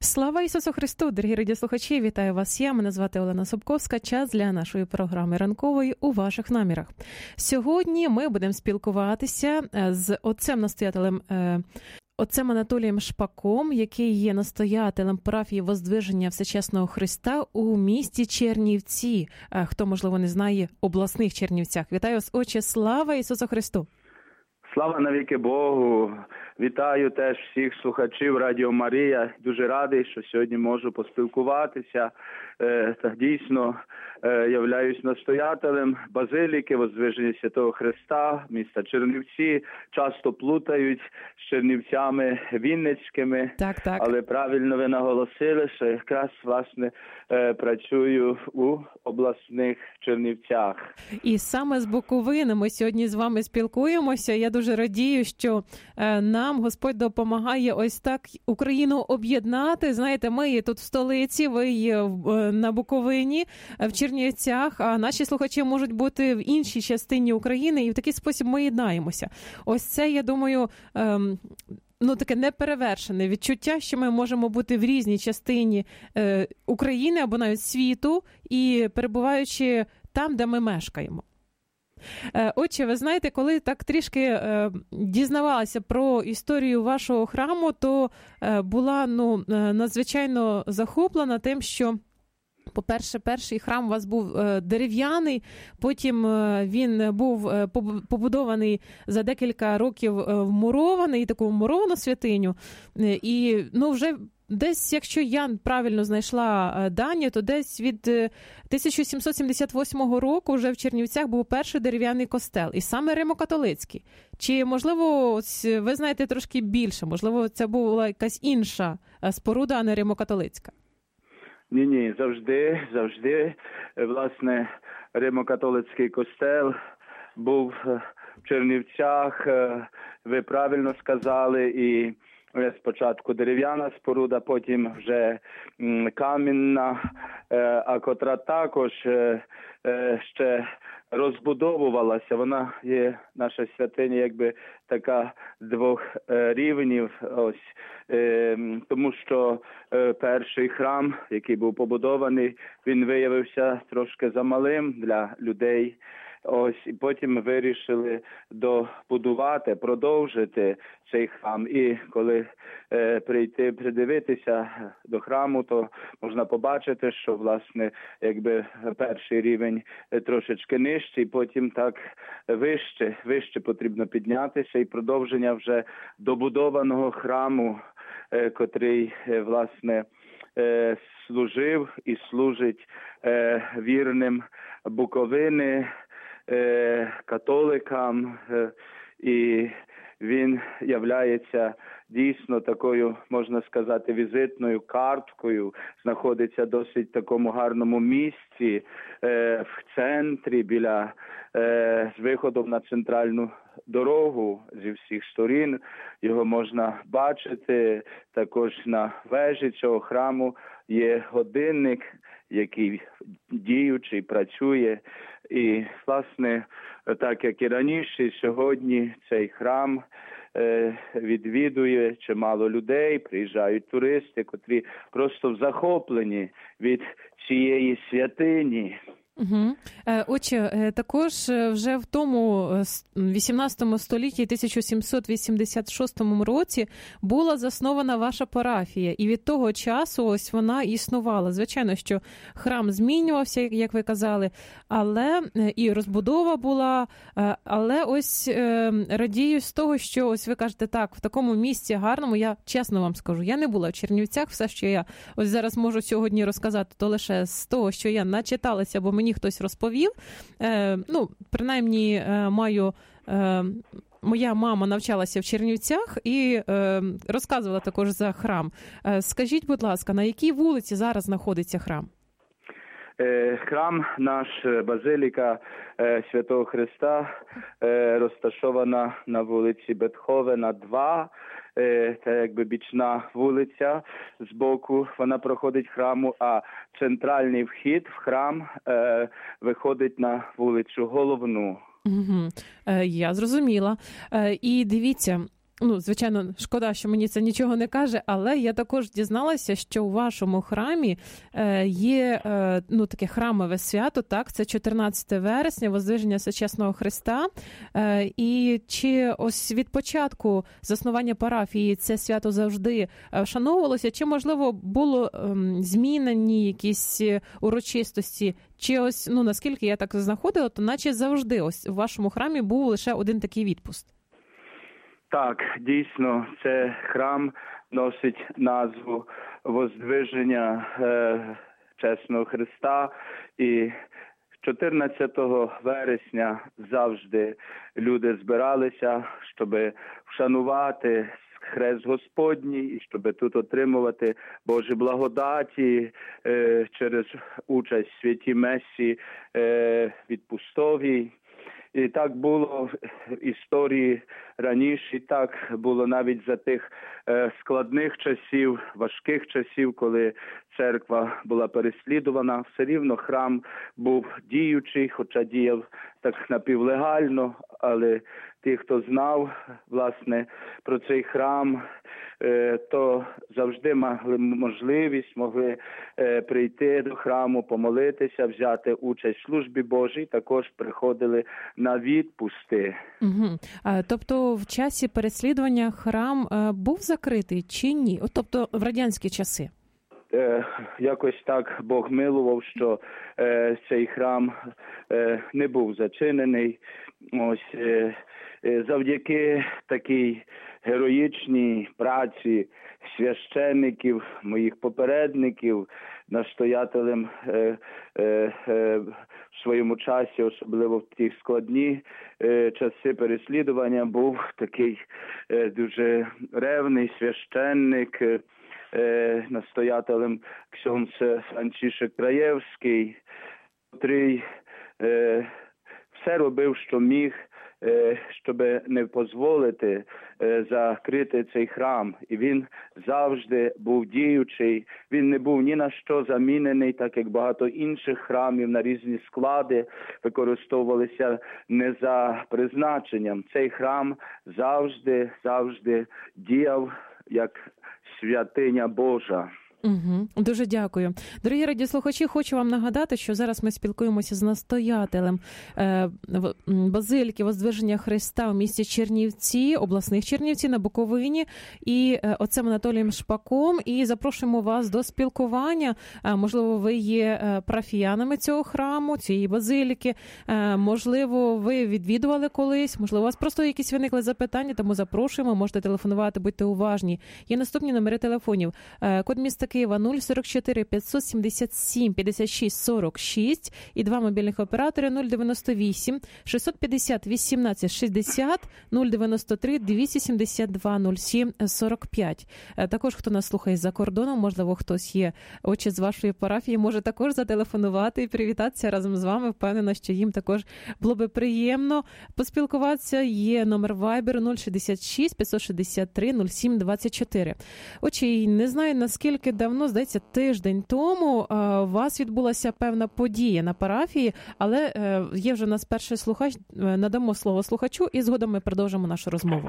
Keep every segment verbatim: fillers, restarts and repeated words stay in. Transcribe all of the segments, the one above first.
Слава Ісусу Христу, дорогі радіослухачі, вітаю вас я, мене звати Олена Собковська, час для нашої програми ранкової «У ваших намірах». Сьогодні ми будемо спілкуватися з отцем-настоятелем, отцем Анатолієм Шпаком, який є настоятелем парафії Воздвиження Всечесного Христа у місті Чернівці. Хто, можливо, не знає, обласних Чернівцях. Вітаю вас, отче, слава Ісусу Христу! Слава навіки Богу! Вітаю теж всіх слухачів Радіо Марія. Дуже радий, що сьогодні можу поспілкуватися. Е, так дійсно е, являюсь настоятелем базиліки Воздвиження Святого Христа, міста Чернівці. Часто плутають з Чернівцями Вінницькими. Так, так. Але правильно ви наголосили, що якраз, власне, е, працюю у обласних Чернівцях. І саме з Буковини ми сьогодні з вами спілкуємося. Я дуже радію, що е, нам Господь допомагає ось так Україну об'єднати. Знаєте, ми є тут в столиці, ви є в, на Буковині, в Чернівцях, а наші слухачі можуть бути в іншій частині України, і в такий спосіб ми єднаємося. Ось це, я думаю, ем, ну, таке неперевершене відчуття, що ми можемо бути в різній частині е, України або навіть світу, і перебуваючи там, де ми мешкаємо. Отче, ви знаєте, коли так трішки е, дізнавалася про історію вашого храму, то е, була ну, надзвичайно захоплена тим, що, по-перше, перший храм у вас був е, дерев'яний, потім е, він був е, побудований за декілька років е, вмурований, таку вмуровану святиню, е, і ну, вже десь, якщо я правильно знайшла дані, то десь від тисяча сімсот сімдесят восьмого року вже в Чернівцях був перший дерев'яний костел, і саме римо-католицький. Чи, можливо, ви знаєте трошки більше, можливо, це була якась інша споруда, а не римо-католицька? Ні-ні, завжди, завжди, власне, римо-католицький костел був в Чернівцях, ви правильно сказали, і спочатку дерев'яна споруда, потім вже камінна, а котра також ще розбудовувалася. Вона є, наша святиня, якби така двох рівнів. Ось, тому що перший храм, який був побудований, він виявився трошки замалим для людей. Ось, і потім вирішили добудувати, продовжити цей храм. І коли е, прийти, придивитися до храму, то можна побачити, що, власне, якби перший рівень трошечки нижчий, потім так вище, вище потрібно піднятися, і продовження вже добудованого храму, е, котрий, е, власне, е, служив і служить е, вірним Буковини, католикам, і він являється дійсно такою, можна сказати, візитною карткою, знаходиться досить такому гарному місці, в центрі, біля, з виходом на центральну дорогу зі всіх сторін. Його можна бачити. Також на вежі цього храму є годинник, який діючий, працює. І, власне, так як і раніше, сьогодні цей храм е, відвідує чимало людей, приїжджають туристи, котрі просто захоплені від цієї святині. Угу. Отже, також вже в тому вісімнадцятому столітті, тисяча сімсот вісімдесят шостому році, була заснована ваша парафія, і від того часу ось вона існувала. Звичайно, що храм змінювався, як ви казали, але і розбудова була, але ось радію з того, що ось ви кажете, так, в такому місці гарному, я чесно вам скажу, я не була в Чернівцях, все, що я ось зараз можу сьогодні розказати, то лише з того, що я начиталася, бо мені хтось розповів. Е, ну, принаймні, е, маю, е, моя мама навчалася в Чернівцях і е, розказувала також за храм. Е, скажіть, будь ласка, на якій вулиці зараз знаходиться храм? Е, храм наш, базиліка е, Святого Христа, е, розташована на вулиці Бетховена, два. Це якби бічна вулиця збоку, вона проходить храму, а центральний вхід в храм е, виходить на вулицю Головну. Угу. Е, я зрозуміла. Е, і дивіться, Ну, звичайно, шкода, що мені це нічого не каже, але я також дізналася, що у вашому храмі е, є е, ну, таке храмове свято, так, це чотирнадцяте вересня, Воздвиження Всечесного Христа. Е, і чи ось від початку заснування парафії це свято завжди вшановувалося, чи, можливо, було е, змінені якісь урочистості, чи ось, ну, наскільки я так знаходила, то наче завжди ось у вашому храмі був лише один такий відпуст. Так, дійсно, це храм носить назву Воздвиження е, Чесного Христа, і чотирнадцятого вересня завжди люди збиралися, щоб вшанувати Хрест Господній, і щоб тут отримувати Божі благодаті е, через участь в святій Месі е, відпустовій. І так було в історії раніше, і так було навіть за тих е, складних часів, важких часів, коли церква була переслідувана. Все рівно храм був діючий, хоча діяв так напівлегально, але ті, хто знав, власне, про цей храм, е, то завжди мали можливість, могли е, прийти до храму, помолитися, взяти участь в службі Божій, також приходили на відпусти. Угу. А, тобто в часі переслідування храм е, був закритий чи ні? От, тобто в радянські часи? Е, якось так Бог милував, що е, цей храм е, не був зачинений. Ось е, е, завдяки такій героїчній праці священників, моїх попередників, настоятелем е, е, е, в своєму часі, особливо в ті складні е, часи переслідування, був такий е, дуже ревний священник, е, Е, настоятелем ксьонз Францішек Краєвський, який е, все робив, що міг, е, щоб не дозволити е, закрити цей храм. І він завжди був діючий, він не був ні на що замінений, так як багато інших храмів на різні склади використовувалися не за призначенням. Цей храм завжди, завжди діяв як святиня Божа. Угу. Дуже дякую. Дорогі радіослухачі, хочу вам нагадати, що зараз ми спілкуємося з настоятелем е, Базиліки Воздвиження Христа в місті Чернівці, обласних Чернівці на Буковині, і е, отцем Анатолієм Шпаком, і запрошуємо вас до спілкування. Е, можливо, ви є е, парафіянами цього храму, цієї базиліки, е, можливо, ви відвідували колись, можливо, у вас просто якісь виникли запитання, тому запрошуємо, можете телефонувати, будьте уважні. Є наступні номери телефонів. Е, код міста Києва нуль сорок чотири п'ятсот сімдесят сім п'ятдесят шість сорок шість і два мобільних оператори нуль дев'яносто вісім шістсот п'ятдесят вісімнадцять шістдесят нуль дев'яносто три двісті сімдесят два нуль сім сорок п'ять. Також, хто нас слухає за кордоном, можливо, хтось є очі з вашої парафії, може також зателефонувати і привітатися разом з вами. Впевнена, що їм також було би приємно поспілкуватися. Є номер Viber нуль шістдесят шість п'ятсот шістдесят три нуль сім двадцять чотири. Очі, не знаю, наскільки давно, здається, тиждень тому у вас відбулася певна подія на парафії, але є вже у нас перший слухач, надамо слово слухачу і згодом ми продовжимо нашу розмову.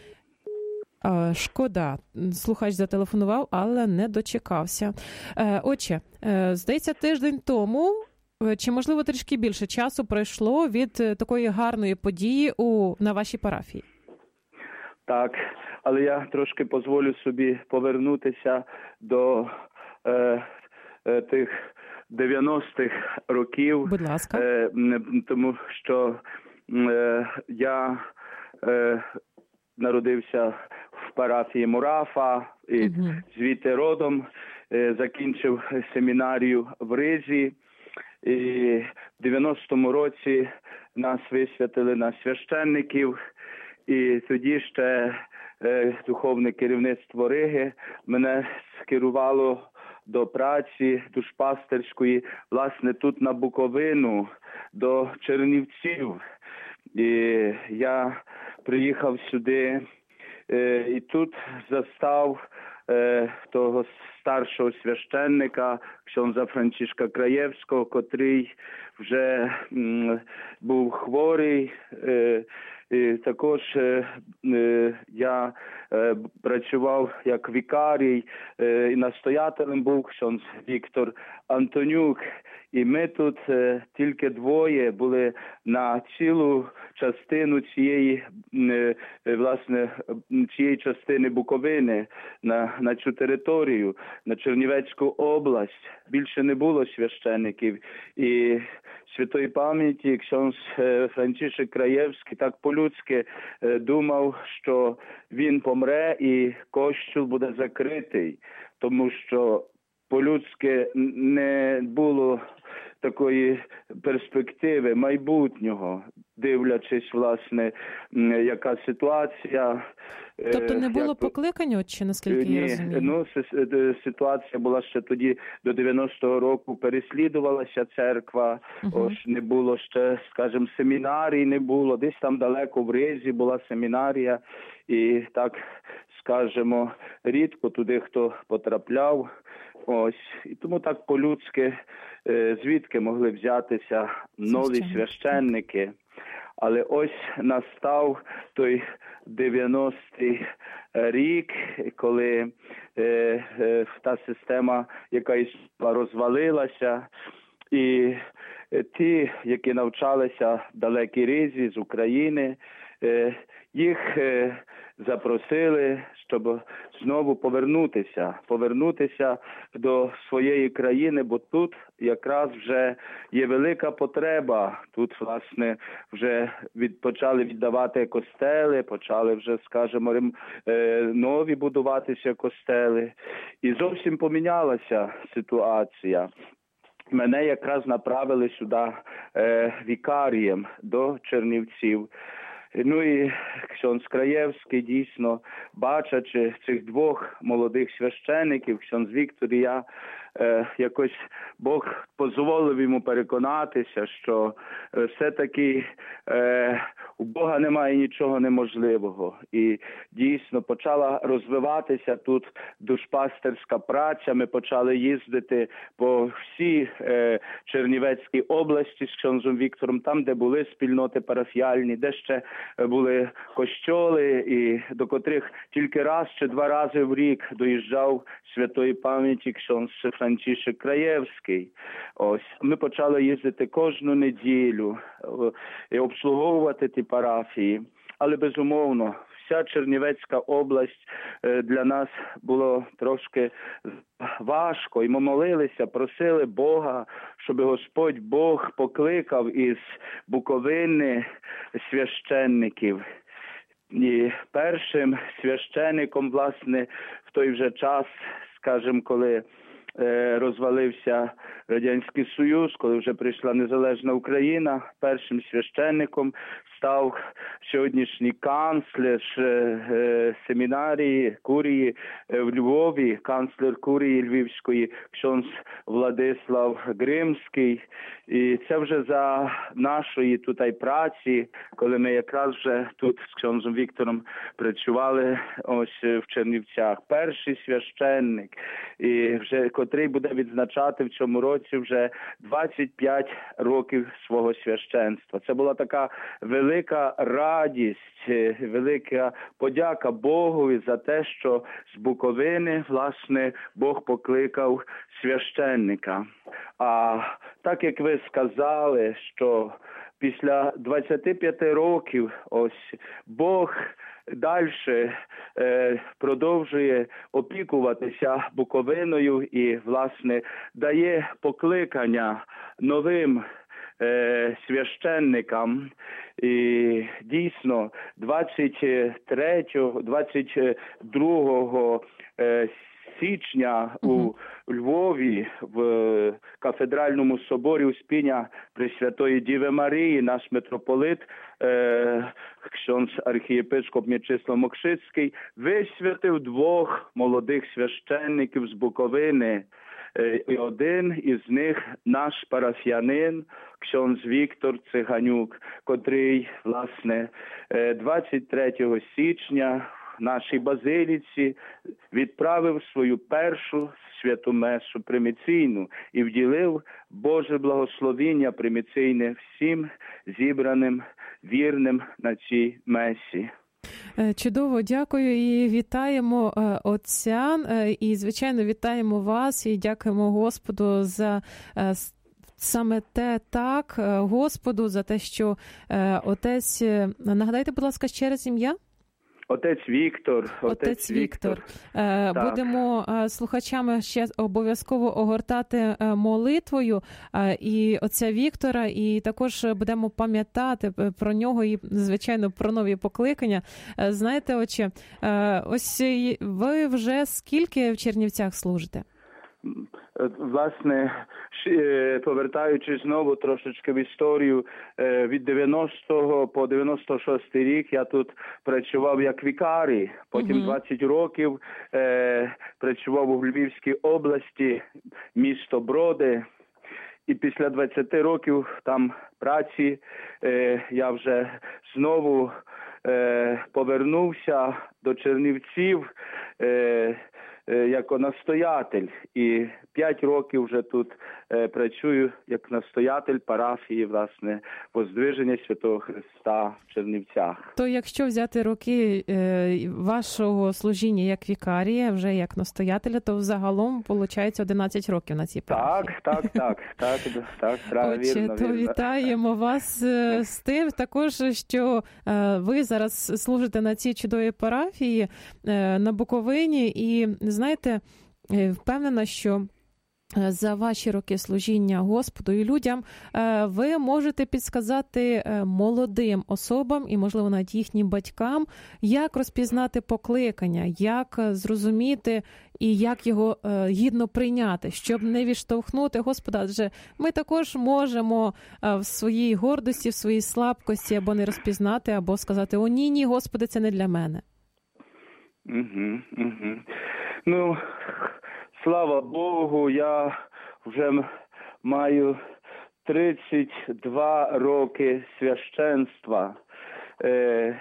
Шкода, слухач зателефонував, але не дочекався. Отже, здається, тиждень тому, чи, можливо, трішки більше часу пройшло від такої гарної події у, на вашій парафії? Так, але я трошки дозволю собі повернутися до е, е, тих дев'яностих років. Будь ласка. Е, тому що е, я е, народився в парафії Мурафа, і угу. звідти родом, е, закінчив семінарію в Ризі. І в дев'яностому році нас висвятили на священників. І тоді ще е, духовне керівництво Риги мене скерувало до праці душпастерської, власне, тут на Буковину, до Чернівців. І я приїхав сюди е, і тут застав е, того старшого священника, ксьондза Францішка Краєвського, котрий вже м, був хворий, е, І також я працював як вікарій, і настоятелем був ксьондз Віктор Антонюк. І ми тут е, тільки двоє були на цілу частину цієї, е, власне, цієї частини Буковини, на, на цю територію, на Чернівецьку область. Більше не було священиків. І святої пам'яті ксьондз е, Францішек Краєвський так по-людськи е, думав, що він помре і костюл буде закритий, тому що по-людськи не було такої перспективи майбутнього, дивлячись, власне, яка ситуація. Тобто не було як... покликання, отче, наскільки Ні, я розумію? Ну, ситуація була ще тоді, до дев'яностого року переслідувалася церква, uh-huh. ось не було ще, скажімо, семінарій не було, десь там далеко в Ризі була семінарія, і так, скажімо, рідко туди хто потрапляв. Ось, і тому так по-людськи, звідки могли взятися нові священники. Але ось настав той дев'яностий рік, коли е, е, та система, яка існувала, розвалилася, і е, ті, які навчалися в далекій Ризі з України, е, їх е, запросили, щоб знову повернутися, повернутися до своєї країни, бо тут якраз вже є велика потреба. Тут, власне, вже від, почали віддавати костели, почали вже, скажімо, нові будуватися костели. І зовсім помінялася ситуація. Мене якраз направили сюди е, вікарієм до Чернівців. Ну і ксьондз Краєвський, дійсно, бачачи цих двох молодих священиків, ксьондз Віктор і я, е, якось Бог дозволив йому переконатися, що е, все-таки е, у Бога немає нічого неможливого. І дійсно почала розвиватися тут душпастерська праця. Ми почали їздити по всій е, Чернівецькій області з ксьондзом Віктором, там, де були спільноти парафіальні, де ще були костьоли, і до котрих тільки раз чи два рази в рік доїжджав святої пам'яті ксьондз Францішек Краєвський. Ось, ми почали їздити кожну неділю і обслуговувати ті парафії. Але, безумовно, вся Чернівецька область для нас було трошки важко. І ми молилися, просили Бога, щоб Господь Бог покликав із Буковини священників. І першим священником, власне, в той же час, скажімо, коли е, розвалився Радянський Союз, коли вже прийшла незалежна Україна, першим священником став сьогоднішній канцлер е, семінарії, курії е, в Львові, канцлер курії Львівської, ксьондз Владислав Гримський. І це вже за нашої тут праці, коли ми якраз вже тут з ксьондзом Віктором працювали ось в Чернівцях. Перший священник, і вже котрий буде відзначати в цьому році вже двадцять п'ять років свого священства. Це була така велика радість, велика подяка Богові за те, що з Буковини, власне, Бог покликав священника. А так, як ви сказали, що після двадцяти п'яти років ось Бог далі е, продовжує опікуватися Буковиною і, власне, дає покликання новим е, священникам. І дійсно двадцять третього, двадцять другого е, січня у Львові в кафедральному соборі Успіння Пресвятої Діви Марії наш митрополит е, ксьондз архієпископ М'ячеслав Мокшицький висвятив двох молодих священників з Буковини. Е, і один із них наш парафіянин ксьондз Віктор Циганюк, котрий, власне, двадцять третього січня нашій базиліці відправив свою першу святу месу приміційну і вділив Боже благословіння приміційне всім зібраним вірним на цій месі. Чудово, дякую і вітаємо отця, і, звичайно, вітаємо вас і дякуємо Господу за саме те так, Господу, за те, що отець, нагадайте, будь ласка, ще раз ім'я? Отець Віктор. Отець, отець Віктор. Віктор. Будемо слухачами ще обов'язково огортати молитвою і отця Віктора, і також будемо пам'ятати про нього і, звичайно, про нові покликання. Знаєте, отче, ось ви вже скільки в Чернівцях служите? Власне, повертаючись знову трошечки в історію, від дев'яностого по дев'яносто шостий рік я тут працював як вікарій, потім uh-huh. двадцять років е, працював у Львівській області, місто Броди, і після двадцяти років там праці е, я вже знову е, повернувся до Чернівців, е, як настоятель, і п'ять років вже тут е, працюю як настоятель парафії, власне, Воздвиження Святого Христа в Чернівцях. То якщо взяти роки е, вашого служіння як вікарія, вже як настоятеля, то взагалом, виходить, одинадцять років на цій парафії. Так, так, так, так, так, так, Отже, вірно, то вірно. вітаємо вас е, з тим, також, що е, ви зараз служите на цій чудовій парафії е, на Буковині, і знаєте, впевнена, що за ваші роки служіння Господу і людям ви можете підсказати молодим особам і, можливо, навіть їхнім батькам, як розпізнати покликання, як зрозуміти і як його гідно прийняти, щоб не відштовхнути Господа. Адже ми також можемо в своїй гордості, в своїй слабкості або не розпізнати, або сказати: «О, ні, ні, Господи, це не для мене». Угу, угу. Ну, слава Богу, я вже маю тридцять два роки священства. Е,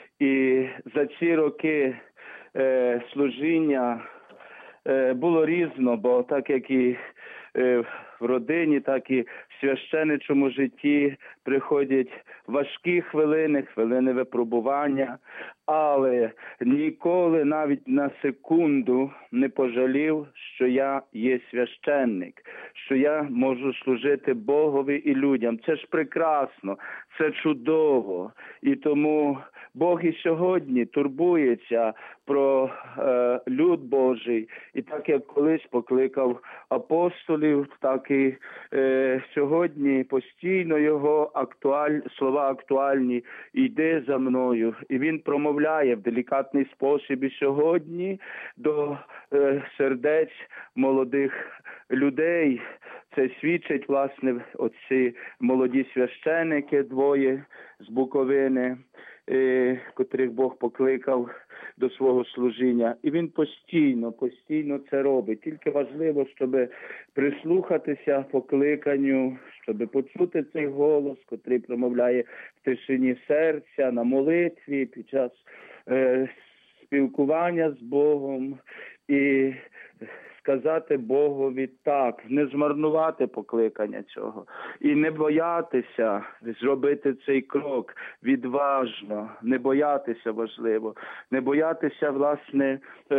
і за ці роки е, служіння е, було різно, бо так як і е, в родині, так і в священичому житті приходять важкі хвилини, хвилини випробування, але ніколи навіть на секунду не пожалів, що я є священник, що я можу служити Богові і людям. Це ж прекрасно, це чудово. І тому Бог і сьогодні турбується про е, люд Божий. І так як колись покликав апостолів, так і е, сьогодні постійно його актуаль... слова актуальні: «Йди за мною». І він промовляє в делікатний спосіб і сьогодні до е, сердець молодих людей. Це свідчить, власне, оці молоді священики, двоє з Буковини, е, котрих Бог покликав до свого служіння. І він постійно, постійно це робить. Тільки важливо, щоб прислухатися покликанню, щоб почути цей голос, котрий промовляє в тишині серця, на молитві, під час е, спілкування з Богом, і сказати Богові так, не змарнувати покликання цього і не боятися зробити цей крок відважно, не боятися, важливо, не боятися, власне,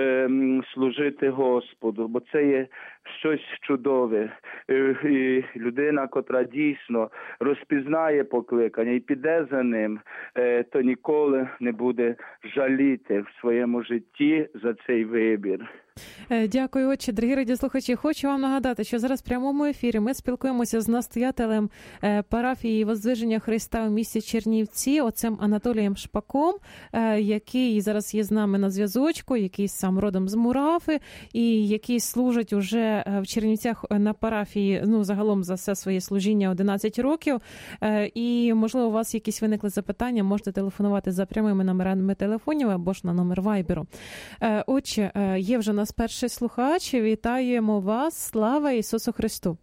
служити Господу, бо це є щось чудове. І людина, котра дійсно розпізнає покликання і піде за ним, то ніколи не буде жаліти в своєму житті за цей вибір. Дякую, отче. Дорогі радіослухачі, хочу вам нагадати, що зараз в прямому ефірі ми спілкуємося з настоятелем парафії Воздвиження Христа у місті Чернівці, отцем Анатолієм Шпаком, який зараз є з нами на зв'язочку, який сам родом з Мурафи і який служить уже в Чернівцях на парафії, ну, загалом за все своє служіння одинадцять років. І, можливо, у вас якісь виникли запитання, можете телефонувати за прямими номерами телефонів або ж на номер Вайберу. Отче, є вже нас перший слухач. Вітаємо вас. Слава Ісусу Христу.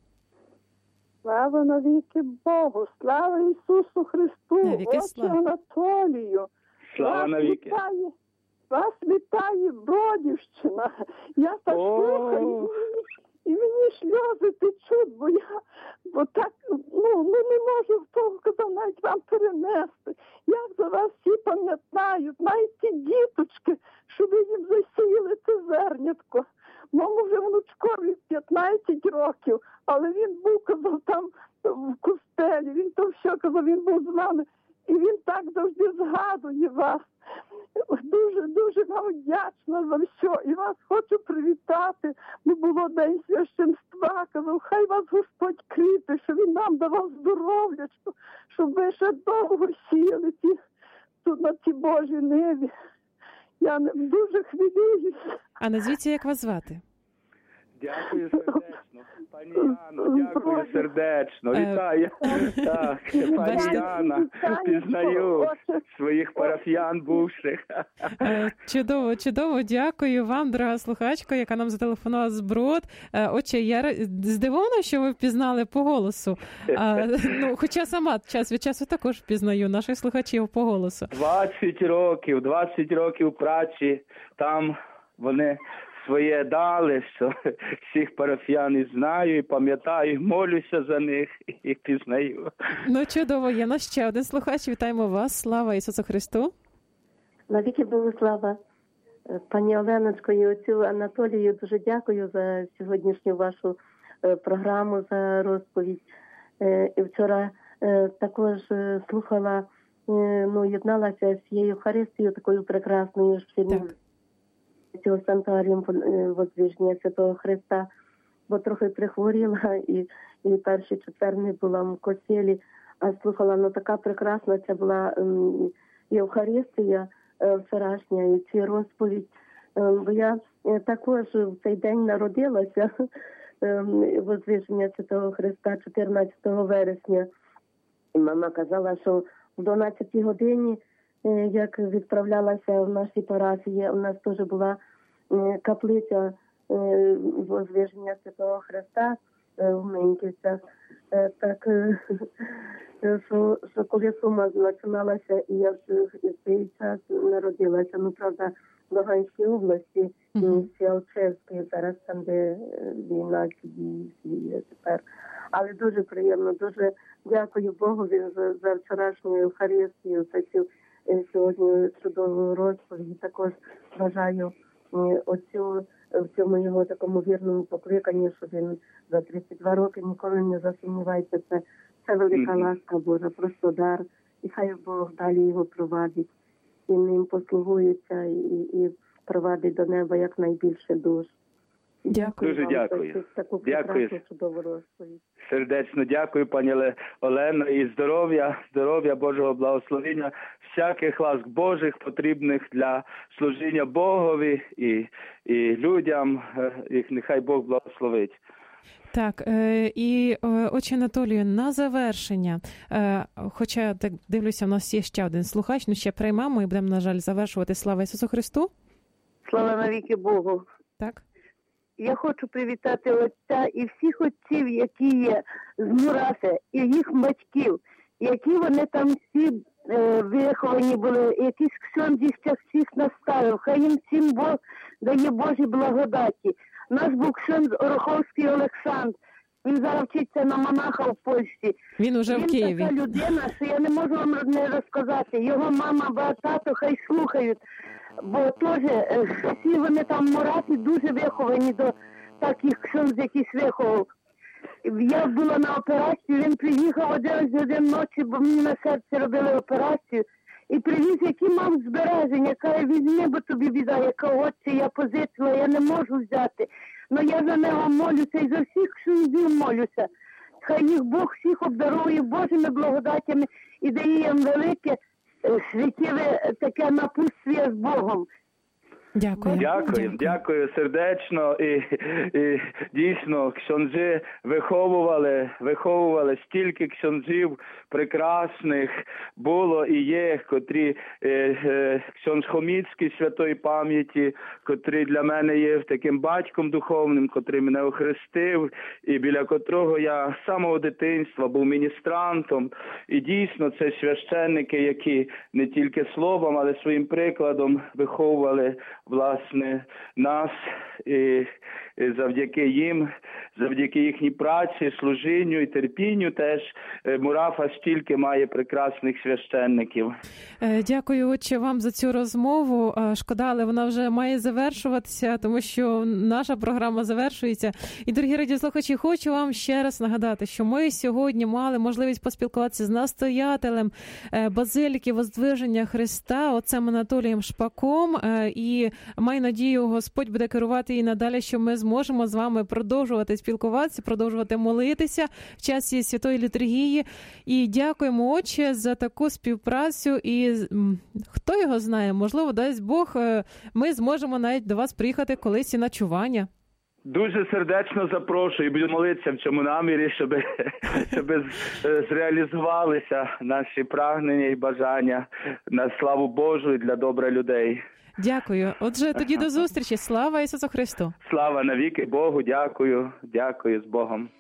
Слава навіки Богу. Слава Ісусу Христу. Навіки Отче Анатолію. Слава навіки. Вітає Вас вітає Бродівщина. Я так слухаю, і мені сльози течуть, бо я бо так, ну, ну не можу того казав навіть вам перенести. Як за вас всі пам'ятають, навіть ті діточки, що ви їм засіяли це зернятко. Моєму вже внучкові п'ятнадцять років, але він був, казав, там в костелі, він то все казав, він був з нами. І він так завжди згадує вас. Дуже-дуже вам вдячна за все. І вас хочу привітати. Бо було День священства. Казав, хай вас Господь кріпить, що він нам давав здоров'я, щоб ви ще довго сіяли ті, тут на цій Божій небі. Я дуже хвилююся. А назвіться, як вас звати? Дякую сердечно. Пані Яно, дякую сердечно. Вітаю. Так, пані Яна, пізнаю своїх парафіян бувших. Чудово, чудово. Дякую вам, дорога слухачка, яка нам зателефонувала з Брод. Отче, я здивована, що ви впізнали по голосу. А, ну, хоча сама час від часу також впізнаю наших слухачів по голосу. двадцять років, двадцять років праці. Там вони своє дали, що всіх парафіян і знаю, і пам'ятаю, молюся за них і пізнаю. Ну, чудово, є наш ще один слухач. Вітаємо вас. Слава Ісусу Христу. Навіки Богослава. Пані Оленочко і отцю Анатолію дуже дякую за сьогоднішню вашу програму, за розповідь. І вчора також слухала, ну, єдналася з цією Євхаристією такою прекрасною, що цього санктуаріум Воздвиження Святого Христа, бо трохи прихворіла і, і перший четвер не була в костелі, а слухала, ну така прекрасна це була ем, Євхаристія е, вчорашня і ці розповідь. Е, бо я е, також в цей день народилася, е, Воздвиження Святого Христа, чотирнадцятого вересня. І мама казала, що в дванадцятій годині, як відправлялася в нашій парафії, у нас теж була каплиця Воздвиження Святого Христа в Меньківцях. Так, що, що коли сума починалася, і я в цей час народилася, ну, правда, в Луганській області, в місті Алчевській, зараз там, де війна діє тепер. Але дуже приємно, дуже дякую Богові за, за вчорашню Євхаристію, за цю сьогодні чудову розповідь. Також бажаю оцю, в цьому його такому вірному покликанні, що він за тридцять два роки ніколи не засумнівається. Це, це велика ласка Божа, просто дар. І хай Бог далі його провадить. І ним послугується і, і провадить до неба якнайбільше душ. Дякую. Дуже дякую. Таку дякую. Чудову розповідь. Сердечно дякую, пані Олено, і здоров'я, здоров'я, Божого благословення, всяких ласк Божих, потрібних для служіння Богові і, і людям, їх нехай Бог благословить. Так, і, отче Анатолію, на завершення, хоча, так дивлюся, у нас є ще один слухач, ну ще приймемо і будемо, на жаль, завершувати. Слава Ісусу Христу. Слава навіки Богу. Так. Я хочу привітати отця і всіх отців, які є з Мураси, і їх батьків, які вони там всі е, виховані були, якийсь ксьонд їх всіх наставив. Хай їм всім Бог дає Божі благодаті. Наш був ксьонд Ороховський Олександр. Він зараз вчиться на монаха в Польщі. Він уже Він в Києві. Він така людина, що я не можу вам не розказати. Його мама, тато хай слухають. Бо теж всі вони там в Мурасі дуже виховані до таких ксьонд, якісь виховав. Я була на операції, він приїхав один з один ночі, бо мені на серці робили операцію. І привіз, який мав збереження, каже, візьми, бо тобі біда, яка отче, я позичила, я не можу взяти. Ну я за нього молюся і за всіх ксьондів молюся. Хай їх Бог всіх обдарує Божими благодатями і дає їм велике святіве таке напутствие з Богом. Дякую. Дякую, дякую, дякую сердечно. І, і дійсно, ксьондзи виховували, виховували стільки ксьондзів прекрасних було і є, котрі е, е, ксьондз Хоміцький святої пам'яті, котрий для мене є таким батьком духовним, котрий мене охрестив, і біля котрого я з самого дитинства був міністрантом. І дійсно це священники, які не тільки словом, але своїм прикладом виховували власне нас, і завдяки їм, завдяки їхній праці, служінню і терпінню теж Мурафа стільки має прекрасних священників. Дякую, отче, вам за цю розмову. Шкода, але вона вже має завершуватися, тому що наша програма завершується. І, дорогі радіослухачі, хочу вам ще раз нагадати, що ми сьогодні мали можливість поспілкуватися з настоятелем Базиліки Воздвиження Христа, отцем Анатолієм Шпаком. І маю надію, Господь буде керувати і надалі, що ми зможемо з вами продовжувати спілкуватися, продовжувати молитися в часі Святої Літургії. І дякуємо, отче, за таку співпрацю. І хто його знає, можливо, дасть Бог, ми зможемо навіть до вас приїхати колись і на чування. Дуже сердечно запрошую, буду молитися в цьому намірі, щоб, щоб зреалізувалися наші прагнення і бажання на славу Божу і для добра людей. Дякую. Отже, тоді до зустрічі. Слава Ісусу Христу! Слава навіки Богу, дякую, дякую, з Богом.